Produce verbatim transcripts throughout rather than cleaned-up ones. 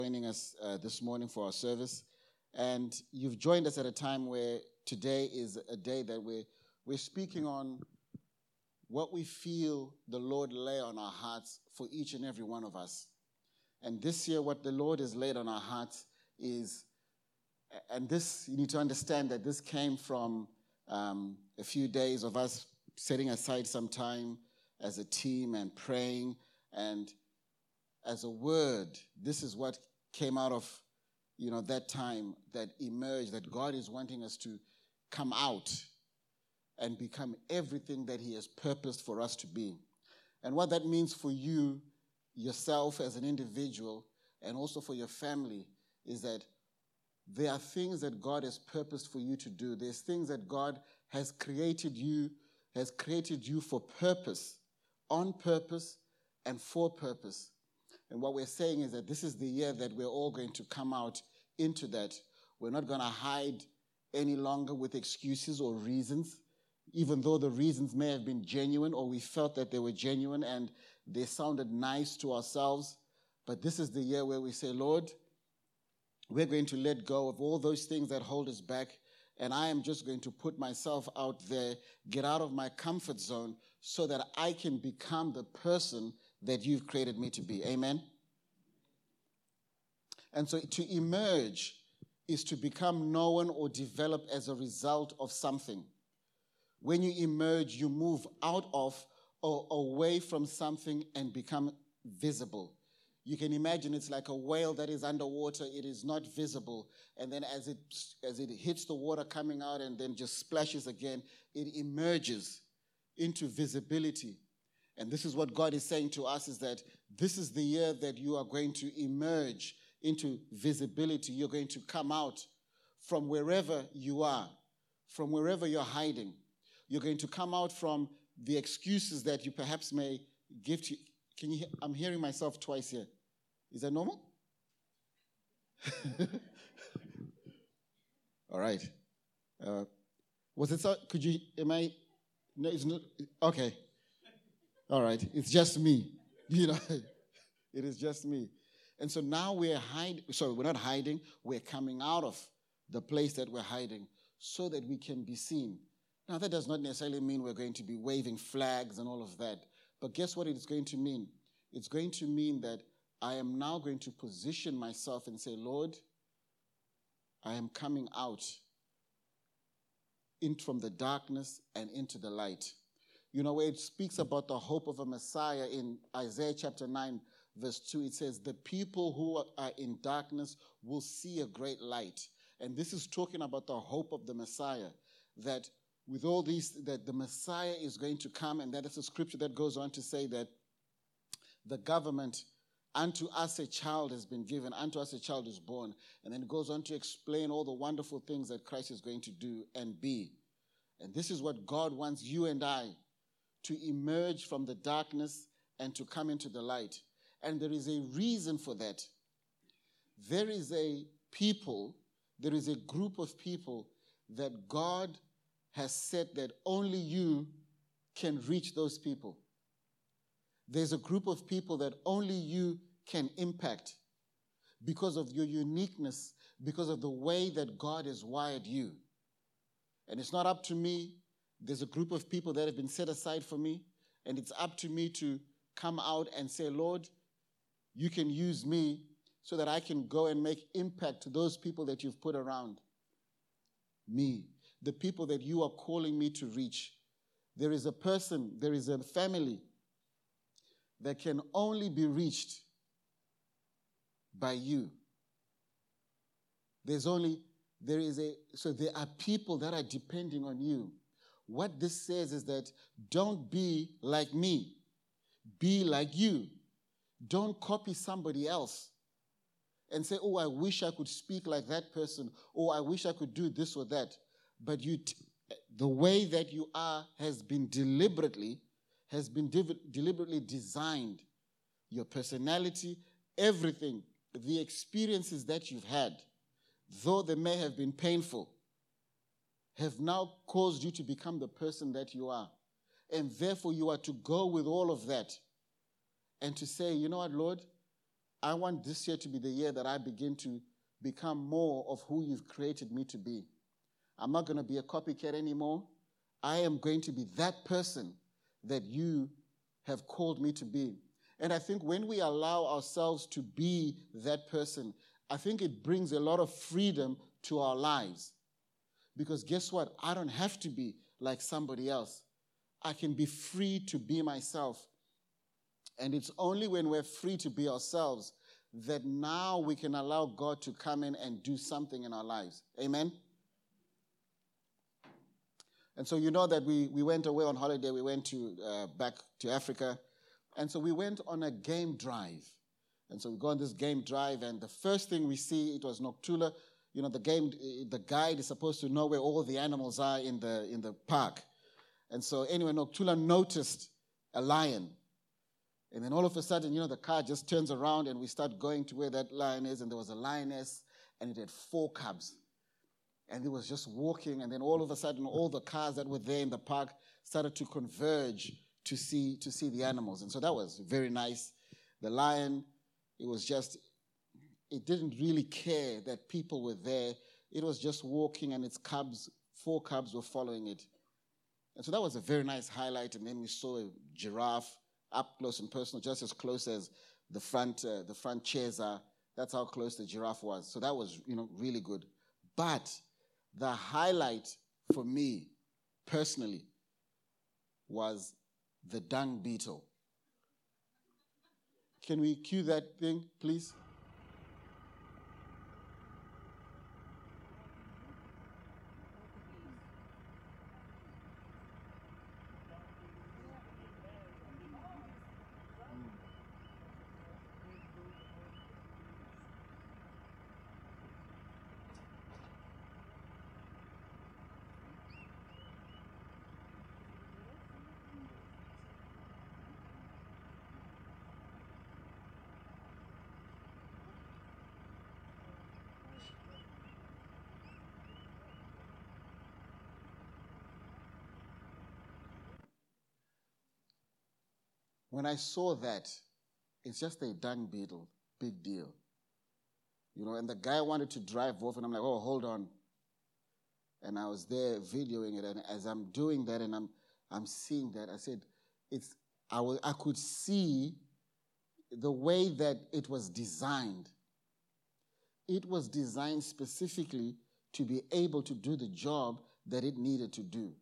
Joining us uh, this morning for our service. And you've joined us at a time where today is a day that we're, we're speaking on what we feel the Lord lay on our hearts for each and every one of us. And this year, what the Lord has laid on our hearts is, and this, you need to understand that this came from um, a few days of us setting aside some time as a team and praying, and as a word, this is what came out of, you know, that time that emerged, that God is wanting us to come out and become everything that he has purposed for us to be. And what that means for you, yourself as an individual, and also for your family, is that there are things that God has purposed for you to do. There's things that God has created you, has created you for purpose, on purpose, and for purpose. And what we're saying is that this is the year that we're all going to come out into that. We're not going to hide any longer with excuses or reasons, even though the reasons may have been genuine or we felt that they were genuine and they sounded nice to ourselves. But this is the year where we say, Lord, we're going to let go of all those things that hold us back, and I am just going to put myself out there, get out of my comfort zone so that I can become the person that you've created me to be. Amen? And so to emerge is to become known or develop as a result of something. When you emerge, you move out of or away from something and become visible. You can imagine it's like a whale that is underwater. It is not visible. And then as it, as it hits the water coming out and then just splashes again, it emerges into visibility. And this is what God is saying to us, is that this is the year that you are going to emerge into visibility. You're going to come out from wherever you are, from wherever you're hiding. You're going to come out from the excuses that you perhaps may give to. Can you hear? I'm hearing myself twice here. Is that normal? All right. Uh, was it so? Could you? Am I? No, it's not. Okay. All right. It's just me. You know, it is just me. And so now we're hiding. Sorry, we're not hiding. We're coming out of the place that we're hiding so that we can be seen. Now, that does not necessarily mean we're going to be waving flags and all of that. But guess what it's going to mean? It's going to mean that I am now going to position myself and say, Lord, I am coming out in from the darkness and into the light. You know, where it speaks about the hope of a Messiah in Isaiah chapter nine, verse two, it says, the people who are in darkness will see a great light. And this is talking about the hope of the Messiah, that with all these, that the Messiah is going to come, and that is a scripture that goes on to say that the government, unto us a child has been given, unto us a child is born. And then it goes on to explain all the wonderful things that Christ is going to do and be. And this is what God wants you and I to emerge from the darkness and to come into the light. And there is a reason for that. There is a people, there is a group of people that God has said that only you can reach those people. There's a group of people that only you can impact because of your uniqueness, because of the way that God has wired you. And it's not up to me. There's a group of people that have been set aside for me, and it's up to me to come out and say, Lord, you can use me so that I can go and make impact to those people that you've put around me, the people that you are calling me to reach. There is a person, there is a family that can only be reached by you. There's only, there is a, so there are people that are depending on you. What this says is that don't be like me. Be like you. Don't copy somebody else and say, oh, I wish I could speak like that person, or I wish I could do this or that. But you, t- the way that you are has been deliberately, has been div- deliberately designed. Your personality, everything, the experiences that you've had, though they may have been painful, have now caused you to become the person that you are. And therefore you are to go with all of that and to say, you know what, Lord, I want this year to be the year that I begin to become more of who you've created me to be. I'm not going to be a copycat anymore. I am going to be that person that you have called me to be. And I think when we allow ourselves to be that person, I think it brings a lot of freedom to our lives. Because guess what? I don't have to be like somebody else. I can be free to be myself. And it's only when we're free to be ourselves that now we can allow God to come in and do something in our lives. Amen? And so you know that we, we went away on holiday. We went to uh, back to Africa. And so we went on a game drive. And so we go on this game drive, and the first thing we see, it was Noctula. You know, the game, the guide is supposed to know where all the animals are in the in the park. And so anyway, Noctula noticed a lion. And then all of a sudden, you know, the car just turns around and we start going to where that lion is, and there was a lioness, and it had four cubs. And it was just walking, and then all of a sudden, all the cars that were there in the park started to converge to see to see the animals. And so that was very nice. The lion, it was just, it didn't really care that people were there. It was just walking, and its cubs, four cubs were following it. And so that was a very nice highlight. And then we saw a giraffe up close and personal, just as close as the front uh, the front chairs are. That's how close the giraffe was. So that was, you know, really good. But the highlight for me, personally, was the dung beetle. Can we cue that thing, please? When I saw that, it's just a dung beetle, big deal. You know, and the guy wanted to drive off, and I'm like, oh, hold on. And I was there videoing it, and as I'm doing that and I'm I'm seeing that, I said, it's I, w- I could see the way that it was designed. It was designed specifically to be able to do the job that it needed to do.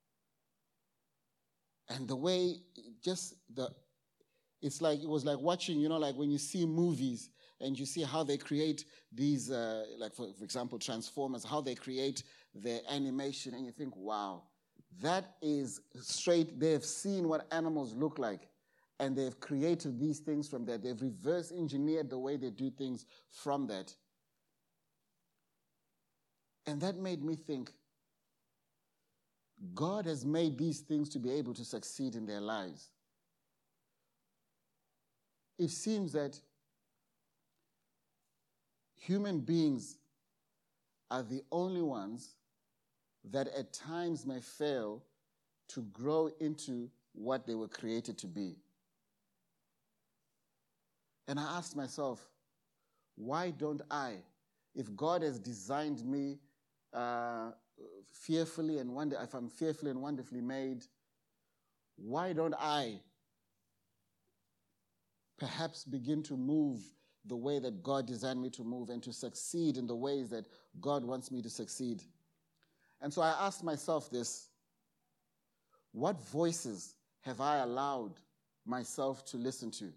And the way, just the, it's like, it was like watching, you know, like when you see movies and you see how they create these, uh, like for, for example, Transformers, how they create their animation, and you think, wow, that is straight, they've seen what animals look like, and they've created these things from that. They've reverse engineered the way they do things from that. And that made me think, God has made these things to be able to succeed in their lives. It seems that human beings are the only ones that at times may fail to grow into what they were created to be. And I asked myself, why don't I, if God has designed me uh, fearfully and wonder, if I'm fearfully and wonderfully made, why don't I perhaps begin to move the way that God designed me to move and to succeed in the ways that God wants me to succeed? And so I asked myself this: what voices have I allowed myself to listen to?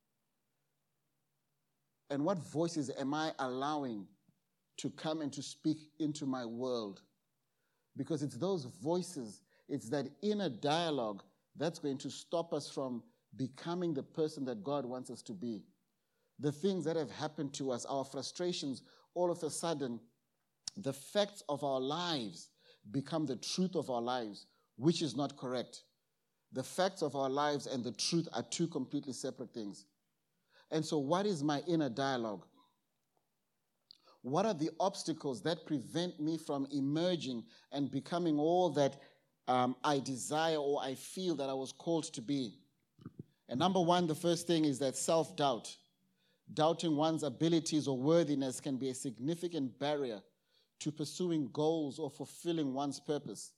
And what voices am I allowing to come and to speak into my world? Because it's those voices, it's that inner dialogue that's going to stop us from becoming the person that God wants us to be. The things that have happened to us, our frustrations, all of a sudden, the facts of our lives become the truth of our lives, which is not correct. The facts of our lives and the truth are two completely separate things. And so what is my inner dialogue? What are the obstacles that prevent me from emerging and becoming all that um, I desire or I feel that I was called to be? And number one, the first thing is that self-doubt. Doubting one's abilities or worthiness can be a significant barrier to pursuing goals or fulfilling one's purpose.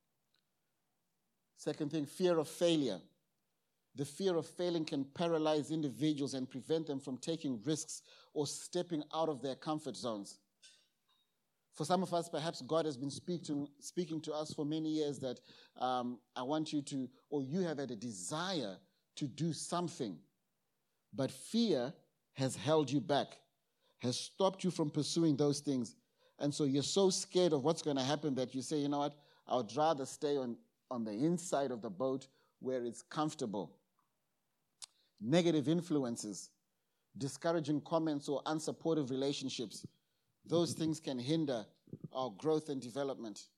Second thing, fear of failure. The fear of failing can paralyze individuals and prevent them from taking risks or stepping out of their comfort zones. For some of us, perhaps God has been speak to, speaking to us for many years that um, I want you to, or you have had a desire to do something, but fear has held you back, has stopped you from pursuing those things. And so you're so scared of what's going to happen that you say, you know what, I would rather stay on, on the inside of the boat where it's comfortable. Negative influences, discouraging comments, or unsupportive relationships, those things can hinder our growth and development.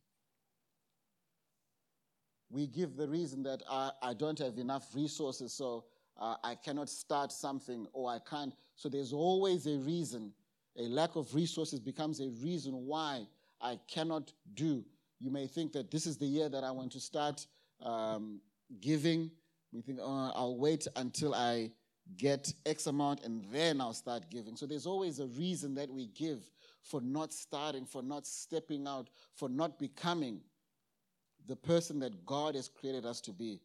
We give the reason that I, I don't have enough resources, so uh, I cannot start something, or I can't. So there's always a reason. A lack of resources becomes a reason why I cannot do. You may think that this is the year that I want to start um, giving. We think, oh, I'll wait until I get X amount and then I'll start giving. So there's always a reason that we give for not starting, for not stepping out, for not becoming the person that God has created us to be.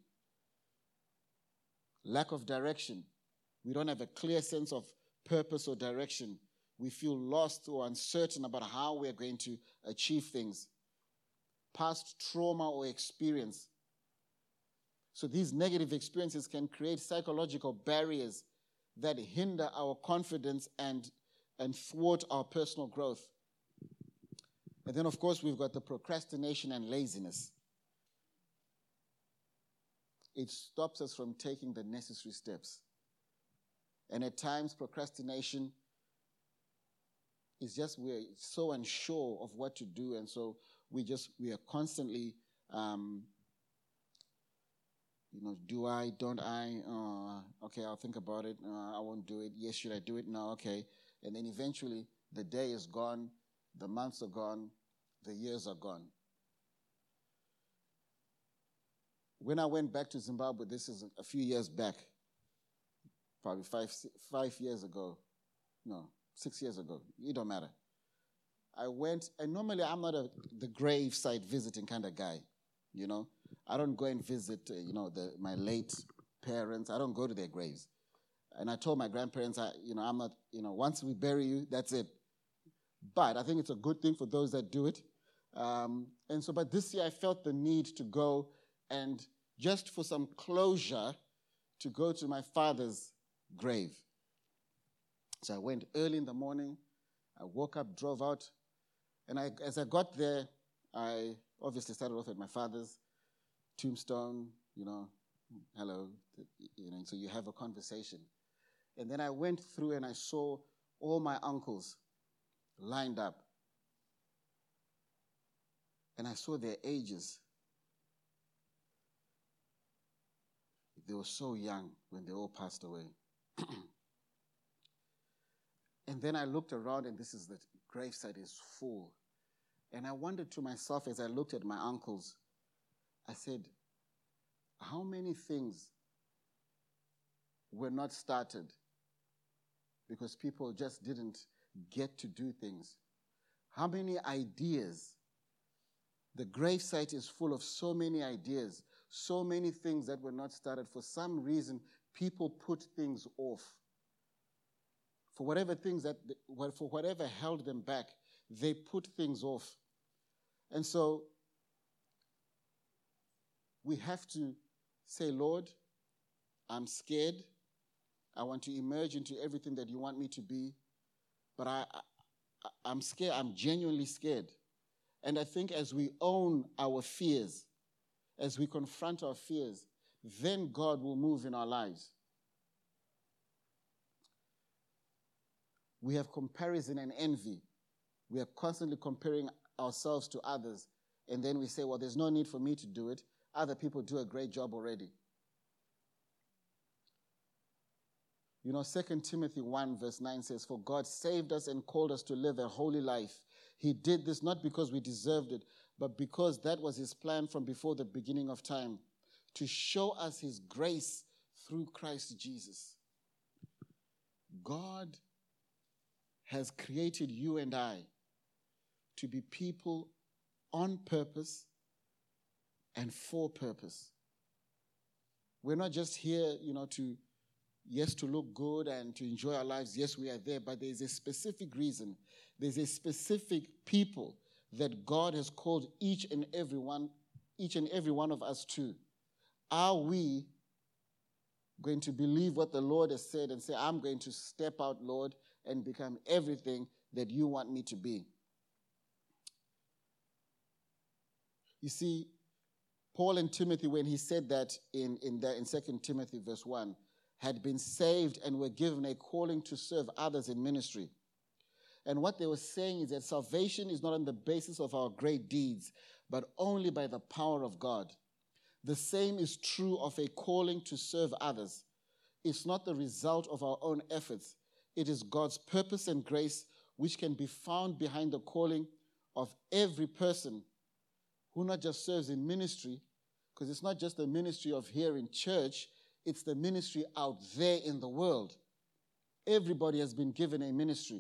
Lack of direction. We don't have a clear sense of purpose or direction. We feel lost or uncertain about how we're going to achieve things. Past trauma or experience. So these negative experiences can create psychological barriers that hinder our confidence and, and thwart our personal growth. And then, of course, we've got the procrastination and laziness. It stops us from taking the necessary steps. And at times, procrastination is just we're so unsure of what to do, and so we just we are constantly um, You know, do I, don't I? Uh, okay, I'll think about it. Uh, I won't do it. Yes, should I do it? No, okay. And then eventually the day is gone, the months are gone, the years are gone. When I went back to Zimbabwe, this is a few years back, probably five, five years ago. No, six years ago. It don't matter. I went, and normally I'm not a, the graveside visiting kind of guy, you know. I don't go and visit, uh, you know, the, my late parents. I don't go to their graves. And I told my grandparents, I, you know, I'm not, you know, once we bury you, that's it. But I think it's a good thing for those that do it. Um, and so, but this year I felt the need to go and just for some closure to go to my father's grave. So I went early in the morning. I woke up, drove out. And I, as I got there, I obviously started off at my father's tombstone, you know, hello, you know, so you have a conversation. And then I went through and I saw all my uncles lined up. And I saw their ages. They were so young when they all passed away. And then I looked around and this is the gravesite is full. And I wondered to myself as I looked at my uncles, I said, how many things were not started because people just didn't get to do things? How many ideas? The gravesite is full of so many ideas, so many things that were not started. For some reason, people put things off. For whatever things that, for whatever held them back, they put things off. And so we have to say, Lord, I'm scared. I want to emerge into everything that you want me to be. But I, I, I'm scared. I'm genuinely scared. And I think as we own our fears, as we confront our fears, then God will move in our lives. We have comparison and envy. We are constantly comparing ourselves to others. And then we say, well, there's no need for me to do it. Other people do a great job already. You know, Second Timothy one verse nine says, for God saved us and called us to live a holy life. He did this not because we deserved it, but because that was his plan from before the beginning of time, to show us his grace through Christ Jesus. God has created you and I to be people on purpose and for purpose. We're not just here, you know, to, yes, to look good and to enjoy our lives. Yes, we are there, but there's a specific reason. There's a specific people that God has called each and every one, each and every one of us to. Are we going to believe what the Lord has said and say, I'm going to step out, Lord, and become everything that you want me to be? You see, Paul and Timothy, when he said that in, in, the, in Second Timothy verse one, had been saved and were given a calling to serve others in ministry. And what they were saying is that salvation is not on the basis of our great deeds, but only by the power of God. The same is true of a calling to serve others. It's not the result of our own efforts. It is God's purpose and grace which can be found behind the calling of every person who not just serves in ministry, because it's not just the ministry of here in church, it's the ministry out there in the world. Everybody has been given a ministry.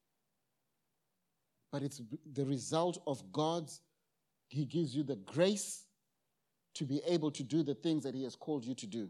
But it's the result of God's, he gives you the grace to be able to do the things that he has called you to do.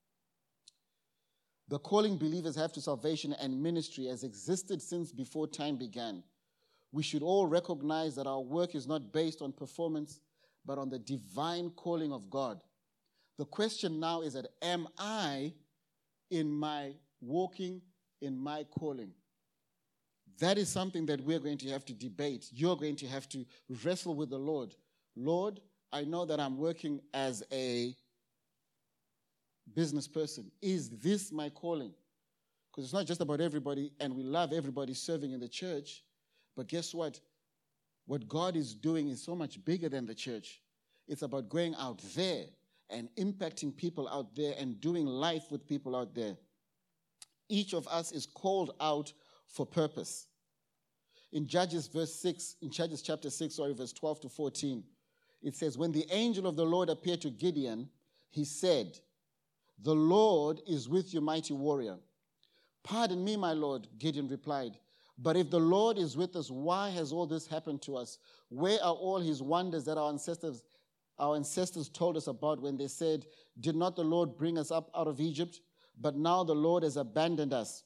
The calling believers have to salvation and ministry has existed since before time began. We should all recognize that our work is not based on performance, but on the divine calling of God. The question now is that, am I in my walking in my calling? That is something that we're going to have to debate. You're going to have to wrestle with the Lord. Lord, I know that I'm working as a business person. Is this my calling? Because it's not just about everybody, and we love everybody serving in the church, but guess what? What God is doing is so much bigger than the church. It's about going out there and impacting people out there and doing life with people out there. Each of us is called out for purpose. In Judges verse six, in Judges chapter six, sorry, verse twelve to fourteen, it says, when the angel of the Lord appeared to Gideon, he said, the Lord is with you, mighty warrior. Pardon me, my Lord, Gideon replied. But if the Lord is with us, why has all this happened to us? Where are all his wonders that our ancestors, our ancestors told us about when they said, did not the Lord bring us up out of Egypt? But now the Lord has abandoned us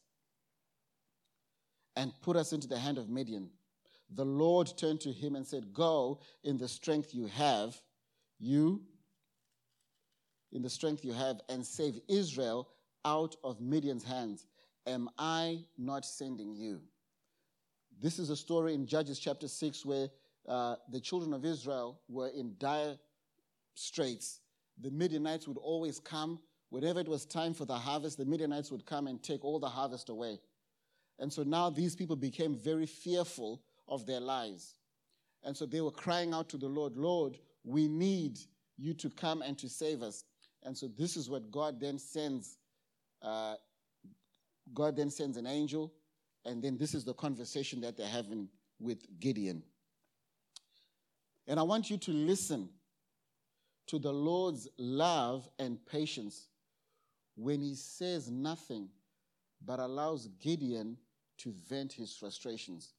and put us into the hand of Midian. The Lord turned to him and said, go in the strength you have, you, in the strength you have, and save Israel out of Midian's hands. Am I not sending you? This is a story in Judges chapter six where uh, the children of Israel were in dire straits. The Midianites would always come. Whenever it was time for the harvest, the Midianites would come and take all the harvest away. And so now these people became very fearful of their lives. And so they were crying out to the Lord, Lord, we need you to come and to save us. And so this is what God then sends. Uh, God then sends an angel. And then this is the conversation that they're having with Gideon. And I want you to listen to the Lord's love and patience when he says nothing but allows Gideon to vent his frustrations.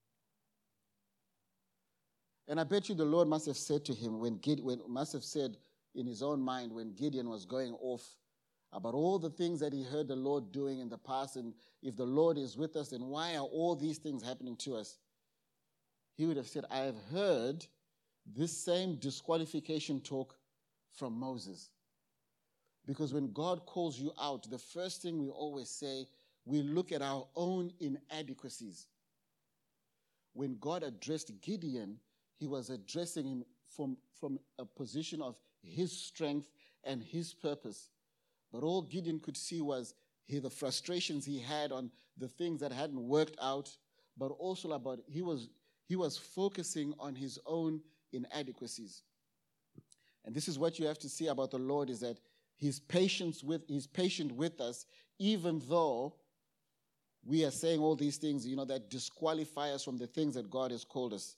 And I bet you the Lord must have said to him, when Gideon, must have said in his own mind when Gideon was going off about all the things that he heard the Lord doing in the past, and if the Lord is with us, then why are all these things happening to us? He would have said, I have heard this same disqualification talk from Moses. Because when God calls you out, the first thing we always say, we look at our own inadequacies. When God addressed Gideon, he was addressing him from, from a position of his strength and his purpose. But all Gideon could see was he, the frustrations he had on the things that hadn't worked out, but also about he was he was focusing on his own inadequacies. And this is what you have to see about the Lord, is that he's patient with he's patient with us, even though we are saying all these things, you know, that disqualify us from the things that God has called us.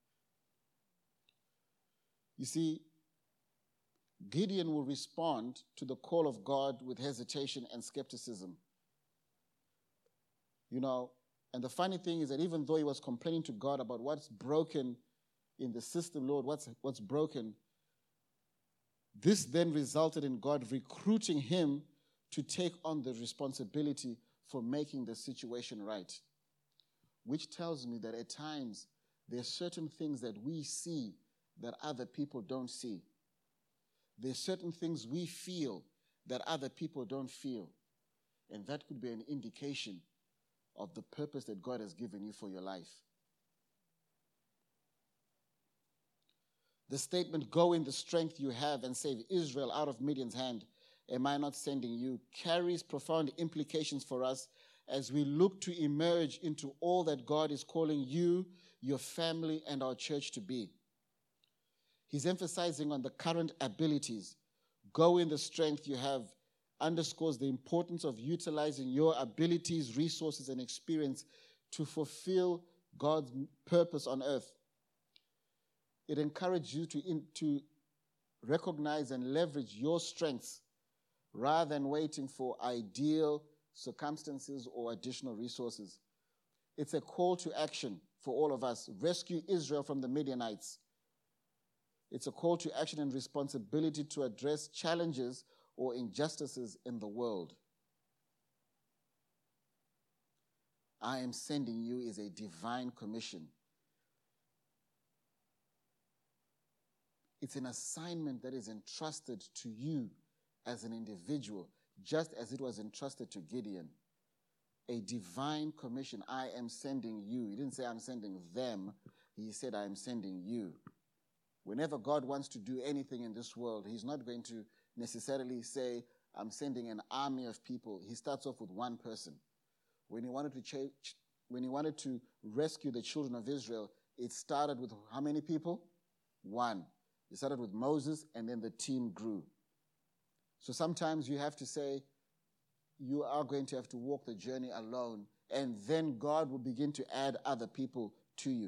You see, Gideon will respond to the call of God with hesitation and skepticism. You know, and the funny thing is that even though he was complaining to God about what's broken in the system, Lord, what's, what's broken, this then resulted in God recruiting him to take on the responsibility for making the situation right. Which tells me that at times there are certain things that we see that other people don't see. There are certain things we feel that other people don't feel. And that could be an indication of the purpose that God has given you for your life. The statement, go in the strength you have and save Israel out of Midian's hand, am I not sending you, carries profound implications for us as we look to emerge into all that God is calling you, your family, and our church to be. He's emphasizing on the current abilities. Go in the strength you have underscores the importance of utilizing your abilities, resources, and experience to fulfill God's purpose on earth. It encourages you to, in, to recognize and leverage your strengths rather than waiting for ideal circumstances or additional resources. It's a call to action for all of us. Rescue Israel from the Midianites. It's a call to action and responsibility to address challenges or injustices in the world. I am sending you is a divine commission. It's an assignment that is entrusted to you as an individual, just as it was entrusted to Gideon. A divine commission. I am sending you. He didn't say I'm sending them. He said I am sending you. Whenever God wants to do anything in this world, he's not going to necessarily say, I'm sending an army of people. He starts off with one person. When he wanted to change, when he wanted to rescue the children of Israel, it started with how many people? One. It started with Moses, and then the team grew. So sometimes you have to say, you are going to have to walk the journey alone, and then God will begin to add other people to you.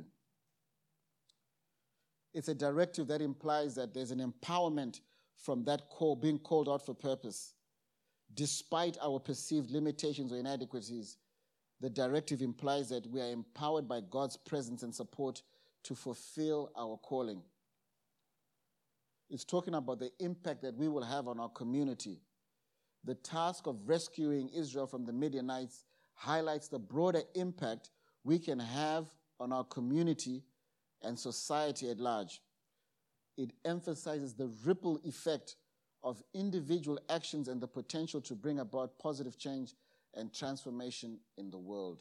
It's a directive that implies that there's an empowerment from that call, being called out for purpose. Despite our perceived limitations or inadequacies, the directive implies that we are empowered by God's presence and support to fulfill our calling. It's talking about the impact that we will have on our community. The task of rescuing Israel from the Midianites highlights the broader impact we can have on our community and society at large. It emphasizes the ripple effect of individual actions and the potential to bring about positive change and transformation in the world.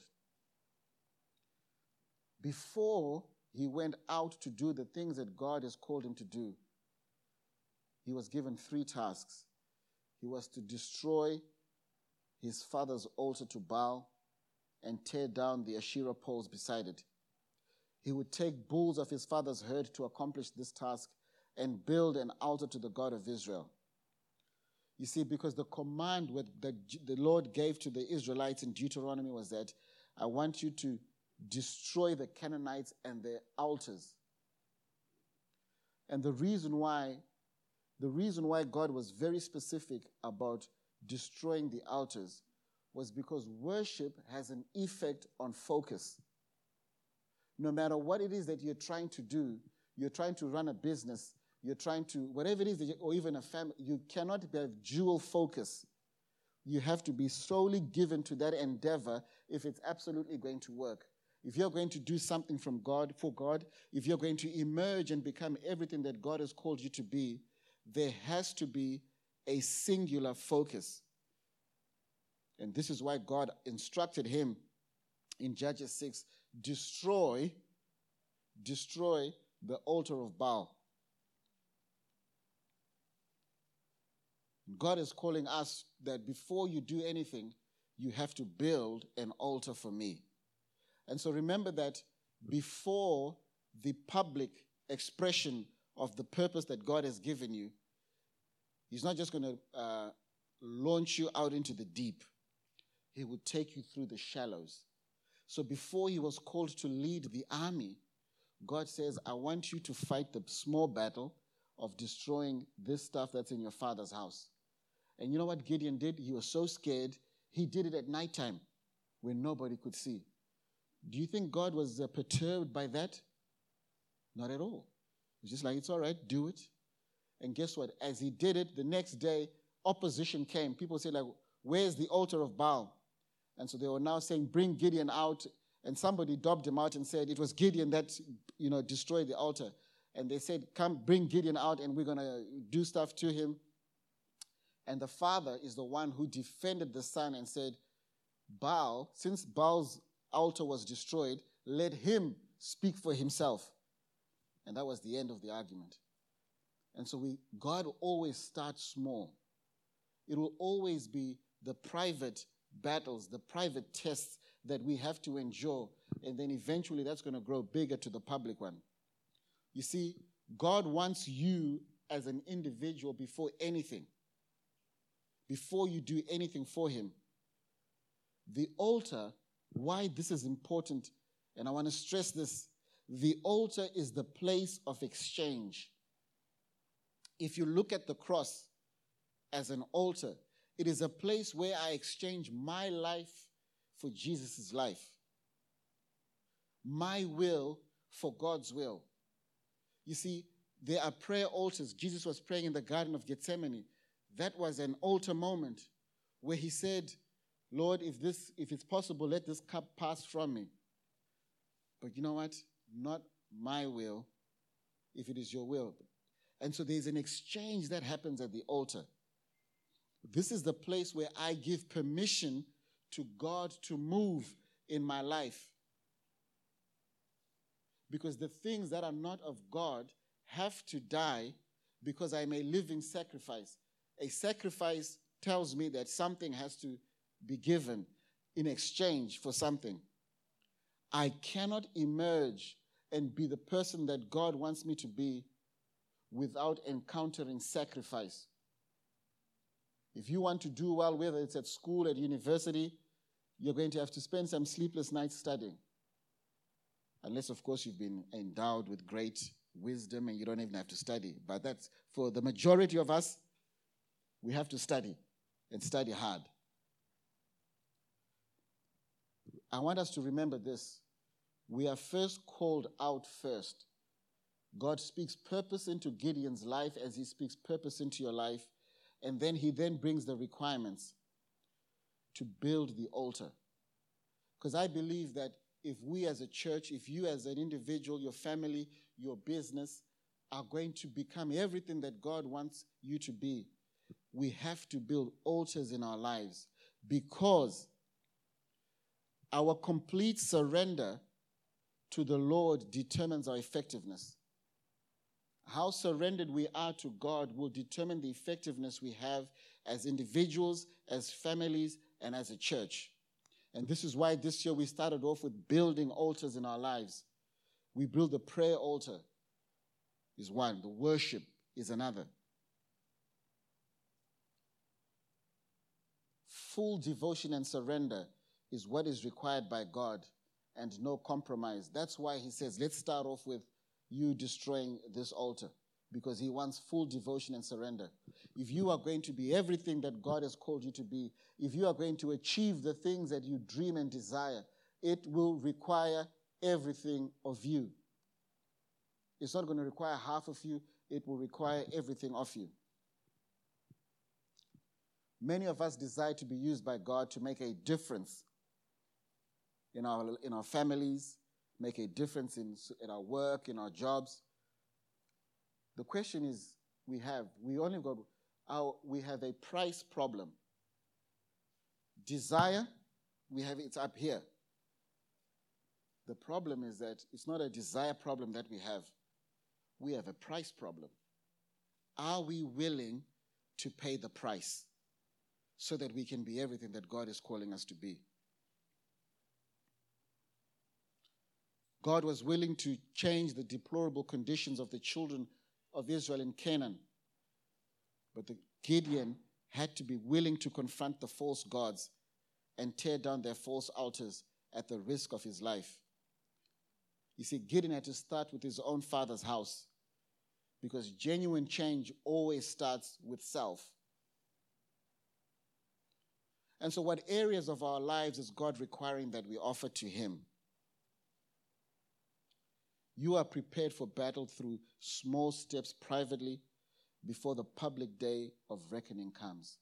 Before he went out to do the things that God has called him to do, he was given three tasks. He was to destroy his father's altar to Baal and tear down the Asherah poles beside it. He would take bulls of his father's herd to accomplish this task and build an altar to the God of Israel. You see, because the command that the Lord gave to the Israelites in Deuteronomy was that, I want you to destroy the Canaanites and their altars. And the reason why The reason why God was very specific about destroying the altars was because worship has an effect on focus. No matter what it is that you're trying to do, you're trying to run a business, you're trying to, whatever it is, that you, or even a family, you cannot have dual focus. You have to be solely given to that endeavor if it's absolutely going to work. If you're going to do something from God, for God, if you're going to emerge and become everything that God has called you to be, there has to be a singular focus. And this is why God instructed him in Judges six, destroy, destroy the altar of Baal. God is calling us that before you do anything, you have to build an altar for me. And so remember that before the public expression of the purpose that God has given you, he's not just going to uh, launch you out into the deep. He will take you through the shallows. So before he was called to lead the army, God says, I want you to fight the small battle of destroying this stuff that's in your father's house. And you know what Gideon did? He was so scared, he did it at nighttime when nobody could see. Do you think God was uh, perturbed by that? Not at all. It's just like, it's all right, do it. And guess what? As he did it, the next day, opposition came. People said, like, where's the altar of Baal? And so they were now saying, bring Gideon out. And somebody dobbed him out and said, it was Gideon that, you know, destroyed the altar. And they said, come, bring Gideon out, and we're going to do stuff to him. And the father is the one who defended the son and said, Baal, since Baal's altar was destroyed, let him speak for himself. And that was the end of the argument. And so we, God always starts small. It will always be the private battles, the private tests that we have to endure. And then eventually that's going to grow bigger to the public one. You see, God wants you as an individual before anything. Before you do anything for him. The altar, why this is important, and I want to stress this, the altar is the place of exchange. If you look at the cross as an altar, it is a place where I exchange my life for Jesus' life. My will for God's will. You see, there are prayer altars. Jesus was praying in the Garden of Gethsemane. That was an altar moment where he said, Lord, if this, if it's possible, let this cup pass from me. But you know what? Not my will, if it is your will. And so there's an exchange that happens at the altar. This is the place where I give permission to God to move in my life. Because the things that are not of God have to die because I'm a living sacrifice. A sacrifice tells me that something has to be given in exchange for something. I cannot emerge and be the person that God wants me to be without encountering sacrifice. If you want to do well, whether it's at school, at university, you're going to have to spend some sleepless nights studying. Unless, of course, you've been endowed with great wisdom and you don't even have to study. But that's, for the majority of us, we have to study and study hard. I want us to remember this. We are first called out first. God speaks purpose into Gideon's life as he speaks purpose into your life. And then he then brings the requirements to build the altar. Because I believe that if we as a church, if you as an individual, your family, your business are going to become everything that God wants you to be, we have to build altars in our lives, because our complete surrender to the Lord determines our effectiveness. How surrendered we are to God will determine the effectiveness we have as individuals, as families, and as a church. And this is why this year we started off with building altars in our lives. We build the prayer altar is one. The worship is another. Full devotion and surrender is what is required by God, and no compromise. That's why he says, let's start off with you destroying this altar, because he wants full devotion and surrender. If you are going to be everything that God has called you to be, if you are going to achieve the things that you dream and desire, it will require everything of you. It's not going to require half of you. It will require everything of you. Many of us desire to be used by God to make a difference in our, in our families, make a difference in, in our work, in our jobs. The question is, we have, we only got, our, we have a price problem. Desire, we have, it's up here. The problem is that it's not a desire problem that we have. We have a price problem. Are we willing to pay the price so that we can be everything that God is calling us to be? God was willing to change the deplorable conditions of the children of Israel in Canaan. But the Gideon had to be willing to confront the false gods and tear down their false altars at the risk of his life. You see, Gideon had to start with his own father's house, because genuine change always starts with self. And so what areas of our lives is God requiring that we offer to him? You are prepared for battle through small steps privately before the public day of reckoning comes.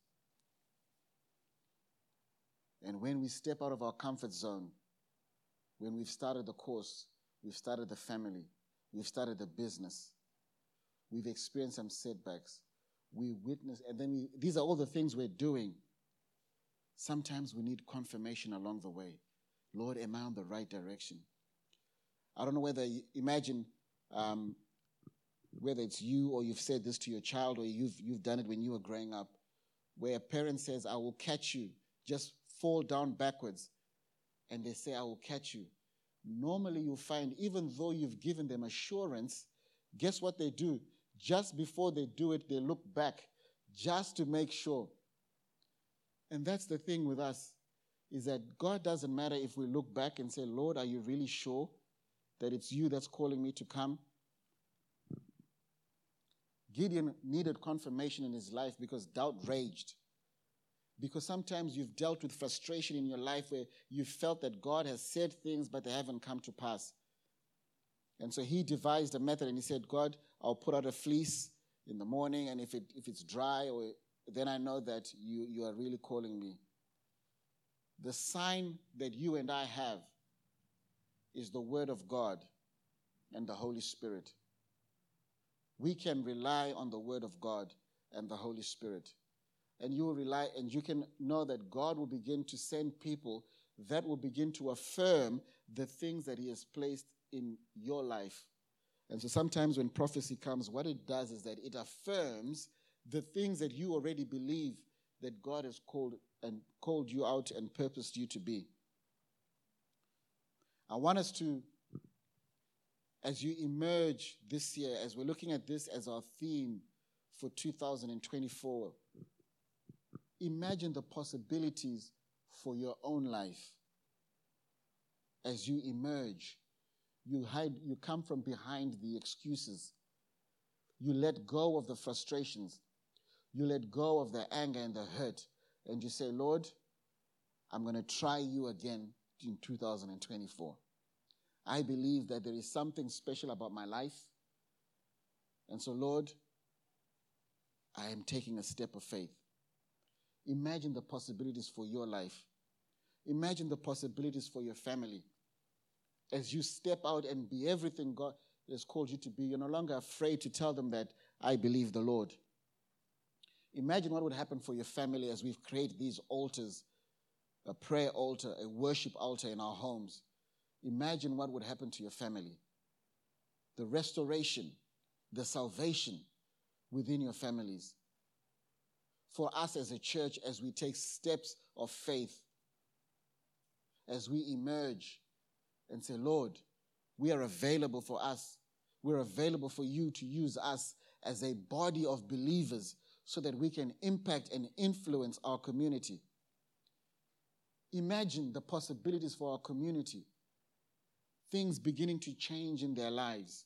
And when we step out of our comfort zone, when we've started the course, we've started the family, we've started the business, we've experienced some setbacks, we witness, and then we, these are all the things we're doing. Sometimes we need confirmation along the way. Lord, am I on the right direction? I don't know whether, you, imagine um, whether it's you or you've said this to your child or you've, you've done it when you were growing up, where a parent says, I will catch you, just fall down backwards, and they say, I will catch you. Normally you'll find, even though you've given them assurance, guess what they do? Just before they do it, they look back just to make sure. And that's the thing with us, is that God doesn't matter if we look back and say, Lord, are you really sure that it's you that's calling me to come? Gideon needed confirmation in his life because doubt raged. Because sometimes you've dealt with frustration in your life where you felt that God has said things, but they haven't come to pass. And so he devised a method, and he said, God, I'll put out a fleece in the morning, and if it if it's dry, or then I know that you, you are really calling me. The sign that you and I have is the Word of God and the Holy Spirit. We can rely on the Word of God and the Holy Spirit. And you will rely, and you can know that God will begin to send people that will begin to affirm the things that he has placed in your life. And so sometimes when prophecy comes, what it does is that it affirms the things that you already believe that God has called and called you out and purposed you to be. I want us to, as you emerge this year, as we're looking at this as our theme for two thousand twenty-four, imagine the possibilities for your own life. As you emerge, you hide, you come from behind the excuses. You let go of the frustrations. You let go of the anger and the hurt. And you say, Lord, I'm going to try you again in two thousand twenty-four. I believe that there is something special about my life. And so, Lord, I am taking a step of faith. Imagine the possibilities for your life. Imagine the possibilities for your family. As you step out and be everything God has called you to be, you're no longer afraid to tell them that I believe the Lord. Imagine what would happen for your family as we've created these altars, a prayer altar, a worship altar in our homes. Imagine what would happen to your family. The restoration, the salvation within your families. For us as a church, as we take steps of faith, as we emerge and say, Lord, we are available for us. We're available for you to use us as a body of believers so that we can impact and influence our community. Imagine the possibilities for our community. Things beginning to change in their lives.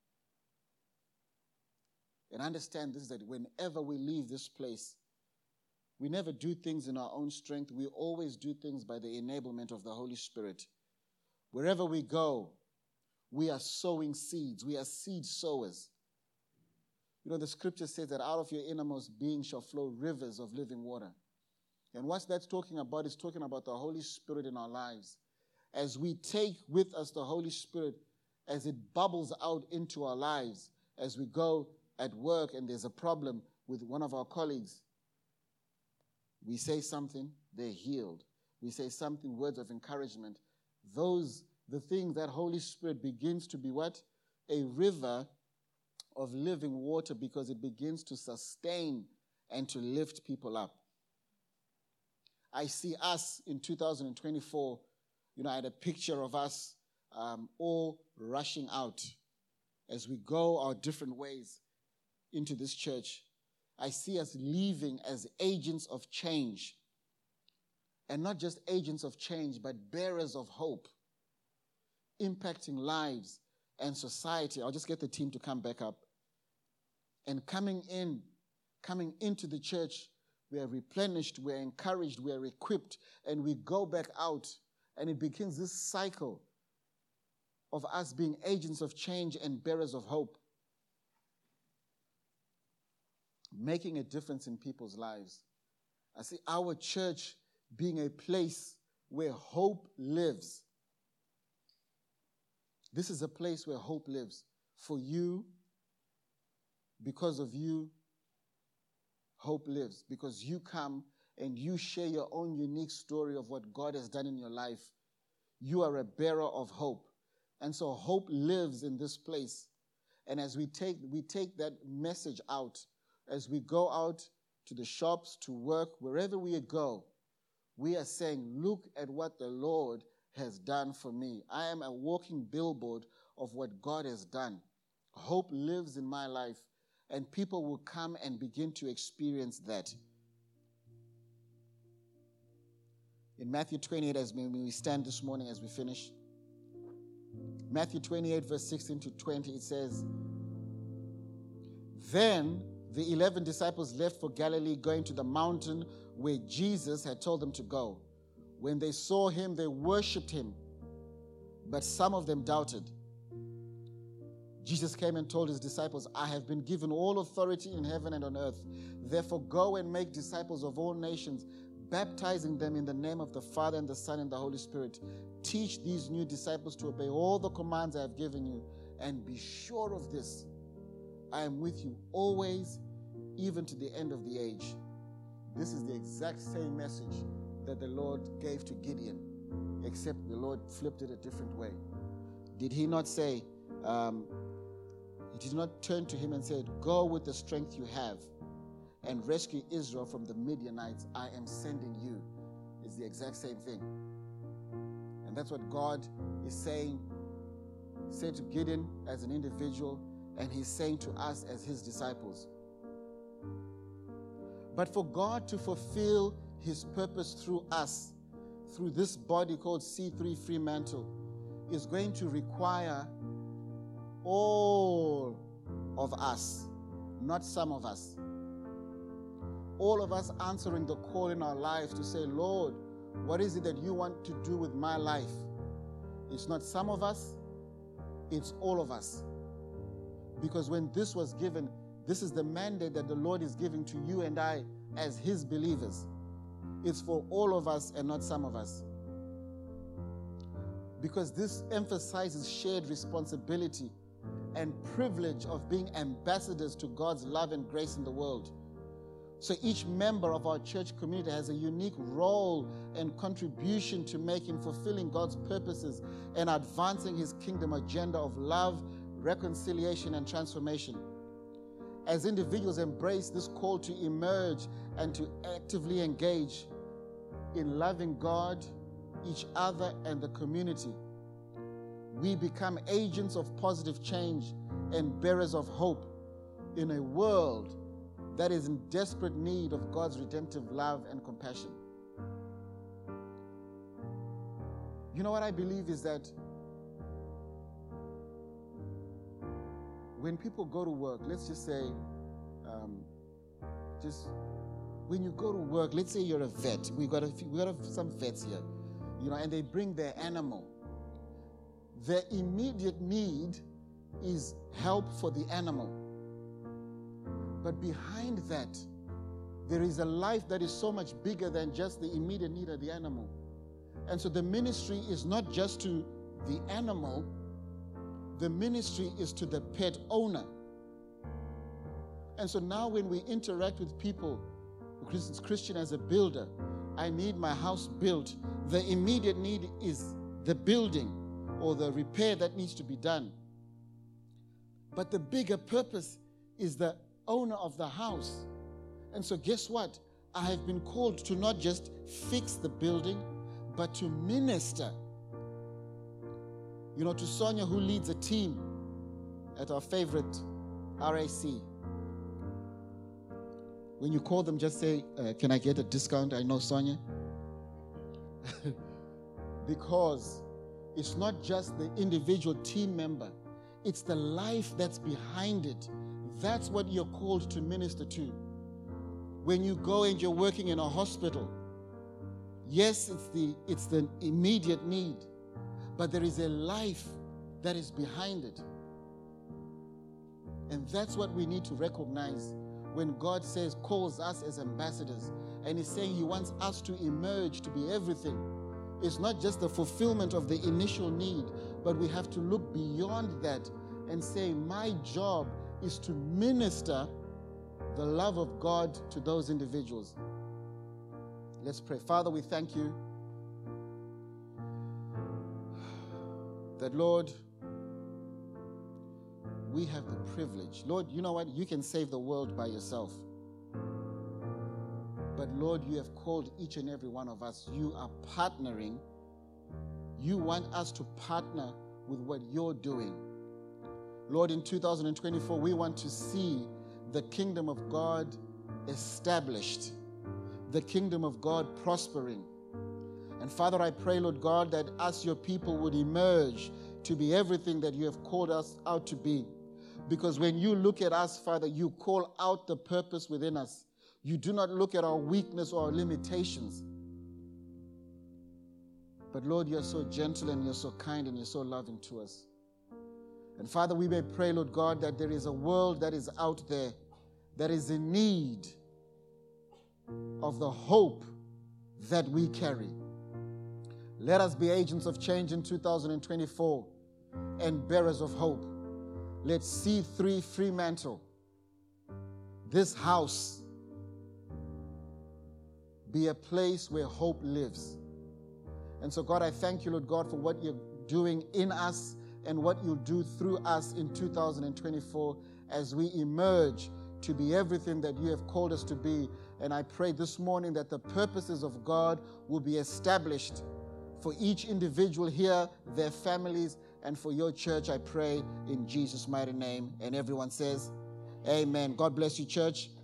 And understand this, that whenever we leave this place, we never do things in our own strength. We always do things by the enablement of the Holy Spirit. Wherever we go, we are sowing seeds. We are seed sowers. You know, the scripture says that out of your innermost being shall flow rivers of living water. And what that's talking about is talking about the Holy Spirit in our lives. As we take with us the Holy Spirit, as it bubbles out into our lives, as we go at work and there's a problem with one of our colleagues, we say something, they're healed. We say something, words of encouragement. Those, the things that Holy Spirit begins to be what? A river of living water, because it begins to sustain and to lift people up. I see us in two thousand twenty-four, you know, I had a picture of us um, all rushing out as we go our different ways into this church. I see us leaving as agents of change. And not just agents of change, but bearers of hope, impacting lives and society. I'll just get the team to come back up. And coming in, coming into the church we are replenished, we are encouraged, we are equipped, and we go back out, and it begins this cycle of us being agents of change and bearers of hope, making a difference in people's lives. I see our church being a place where hope lives. This is a place where hope lives. For you, because of you, hope lives. Because you come and you share your own unique story of what God has done in your life. You are a bearer of hope. And so hope lives in this place. And as we take, we take that message out, as we go out to the shops, to work, wherever we go, we are saying, look at what the Lord has done for me. I am a walking billboard of what God has done. Hope lives in my life, and people will come and begin to experience that. In Matthew twenty-eight, as we stand this morning, as we finish, Matthew twenty-eight, verse sixteen to twenty, it says, Then the eleven disciples left for Galilee, going to the mountain where Jesus had told them to go. When they saw him, they worshipped him, but some of them doubted. Jesus came and told his disciples, I have been given all authority in heaven and on earth. Therefore go and make disciples of all nations, baptizing them in the name of the Father and the Son and the Holy Spirit. Teach these new disciples to obey all the commands I have given you, and be sure of this, I am with you always, even to the end of the age. This is the exact same message that the Lord gave to Gideon, except the Lord flipped it a different way. Did he not say, um, he did not turn to him and said, go with the strength you have and rescue Israel from the Midianites. I am sending you. It's the exact same thing. And that's what God is saying, said to Gideon as an individual, and he's saying to us as his disciples. But for God to fulfill his purpose through us, through this body called C three Fremantle, is going to require all of us, not some of us. All of us answering the call in our lives to say, Lord, what is it that you want to do with my life? It's not some of us, it's all of us. Because when this was given, this is the mandate that the Lord is giving to you and I as his believers. It's for all of us and not some of us. Because this emphasizes shared responsibility and privilege of being ambassadors to God's love and grace in the world. So each member of our church community has a unique role and contribution to make in fulfilling God's purposes and advancing his kingdom agenda of love, reconciliation, and transformation. As individuals embrace this call to emerge and to actively engage in loving God, each other, and the community, we become agents of positive change and bearers of hope in a world that is in desperate need of God's redemptive love and compassion. You know what I believe is that when people go to work, let's just say, um, just when you go to work, let's say you're a vet. We got a few, we got a, some vets here, you know, and they bring their animal. Their immediate need is help for the animal. But behind that, there is a life that is so much bigger than just the immediate need of the animal. And so the ministry is not just to the animal, the ministry is to the pet owner. And so now when we interact with people, Christian as a builder, I need my house built. The immediate need is the building or the repair that needs to be done. But the bigger purpose is the owner of the house. And so guess what? I have been called to not just fix the building, but to minister. You know, to Sonia, who leads a team at our favorite R A C. When you call them, just say, uh, can I get a discount? I know Sonia. Because it's not just the individual team member. It's the life that's behind it. That's what you're called to minister to. When you go and you're working in a hospital, yes, it's the, it's the immediate need, but there is a life that is behind it. And that's what we need to recognize when God says, calls us as ambassadors, and He's saying He wants us to emerge to be everything. It's not just the fulfillment of the initial need, but we have to look beyond that and say, my job is to minister the love of God to those individuals. Let's pray. Father, we thank you that, Lord, we have the privilege. Lord, you know what? You can save the world by yourself. But Lord, you have called each and every one of us. You are partnering. You want us to partner with what you're doing. Lord, in two thousand twenty-four, we want to see the kingdom of God established, the kingdom of God prospering. And Father, I pray, Lord God, that us, your people, would emerge to be everything that you have called us out to be. Because when you look at us, Father, you call out the purpose within us. You do not look at our weakness or our limitations. But Lord, you're so gentle and you're so kind and you're so loving to us. And Father, we may pray, Lord God, that there is a world that is out there that is in need of the hope that we carry. Let us be agents of change in two thousand twenty-four and bearers of hope. Let C three Fremantle, this house, be a place where hope lives. And so, God, I thank you, Lord God, for what you're doing in us and what you'll do through us in two thousand twenty-four as we emerge to be everything that you have called us to be. And I pray this morning that the purposes of God will be established for each individual here, their families, and for your church. I pray in Jesus' mighty name. And everyone says, amen. God bless you, church.